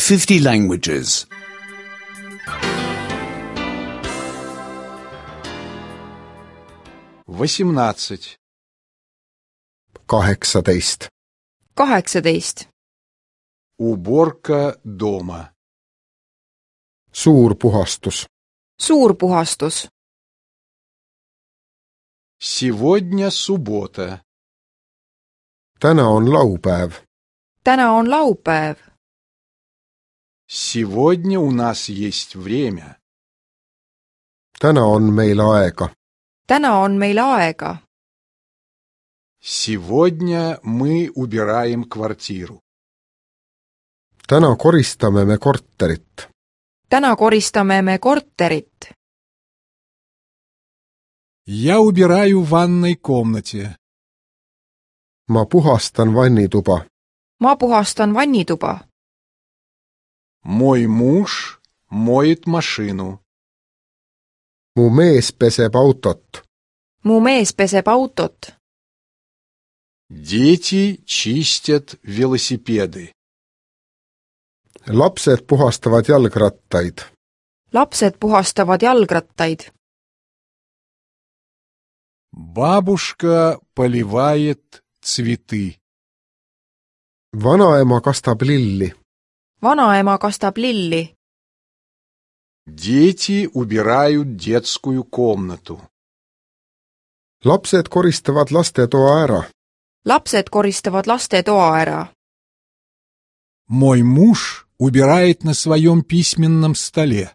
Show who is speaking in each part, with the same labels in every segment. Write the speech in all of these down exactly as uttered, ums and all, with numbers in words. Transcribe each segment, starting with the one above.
Speaker 1: fifty languages.
Speaker 2: восемнадцать.
Speaker 3: kaheksateist,
Speaker 4: kaheksateist.
Speaker 2: Уборка дома.
Speaker 3: suur puhastus,
Speaker 4: Suur puhastus.
Speaker 2: Сегодня суббота.
Speaker 3: täna on laupäev,
Speaker 4: Täna on laupäev.
Speaker 2: Сегодня у нас есть время.
Speaker 3: täna on meil aega,
Speaker 4: Täna on meil aega.
Speaker 2: Сегодня мы убираем квартиру.
Speaker 3: täna koristame me korterit,
Speaker 4: Täna koristame me korterit.
Speaker 2: Я убираю в ванной комнате.
Speaker 3: ma puhastan vannituba,
Speaker 4: Ma puhastan vannituba.
Speaker 2: Мой муж моет машину.
Speaker 3: mu mees peseb autot,
Speaker 4: Mu mees peseb autot.
Speaker 2: Дети чистят велосипеды.
Speaker 3: lapsed puhastavad jalgrattaid,
Speaker 4: Lapsed puhastavad jalgrattaid.
Speaker 2: Бабушка поливает цветы.
Speaker 3: vanaema kastab lilli,
Speaker 4: Vanaema kastab lilli.
Speaker 2: Дети убирают детскую комнату.
Speaker 3: lapsed koristavad lastetoa ära,
Speaker 4: Lapsed koristavad lastetoa ära.
Speaker 2: Мой муж убирает на своем письменном столе.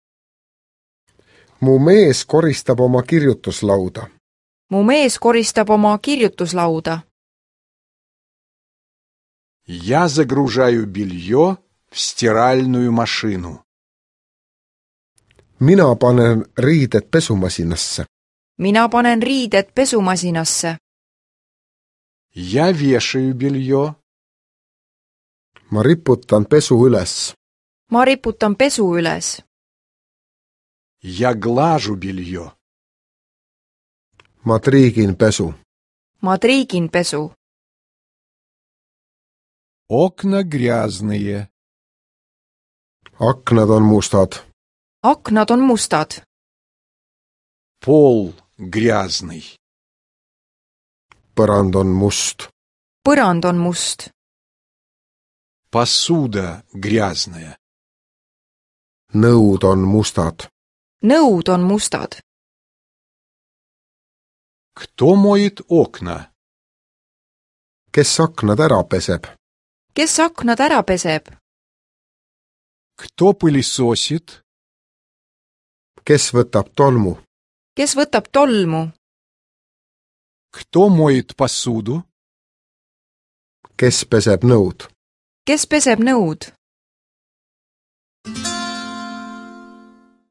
Speaker 3: mu mees koristab oma kirjutuslauda,
Speaker 4: Mu mees koristab oma kirjutuslauda.
Speaker 2: Я загружаю белье в стиральную машину.
Speaker 3: mina panen riided pesumasinasse,
Speaker 4: Mina panen riided pesumasinasse.
Speaker 2: Я вешаю белье.
Speaker 3: ma riputan pesu üles,
Speaker 4: Ma riputan pesu üles.
Speaker 2: Я глажу белье.
Speaker 3: ma triigin pesu,
Speaker 4: Ma triigin pesu.
Speaker 2: Окна грязные.
Speaker 3: aknad on mustad,
Speaker 4: Aknad on mustad.
Speaker 2: Пол грязный.
Speaker 3: põrand on must,
Speaker 4: Põrand on must.
Speaker 2: Посуда грязная.
Speaker 3: nõud on mustad,
Speaker 4: Nõud on mustad.
Speaker 2: Кто моет окна?
Speaker 3: kes aknad ära peseb,
Speaker 4: Kes aknad ära peseb?
Speaker 2: Кто пылесосит?
Speaker 3: kes võtab tolmu,
Speaker 4: Kes võtab tolmu?
Speaker 2: Кто моет посуду?
Speaker 3: kes peseb nõud.
Speaker 4: Kes peseb nõud?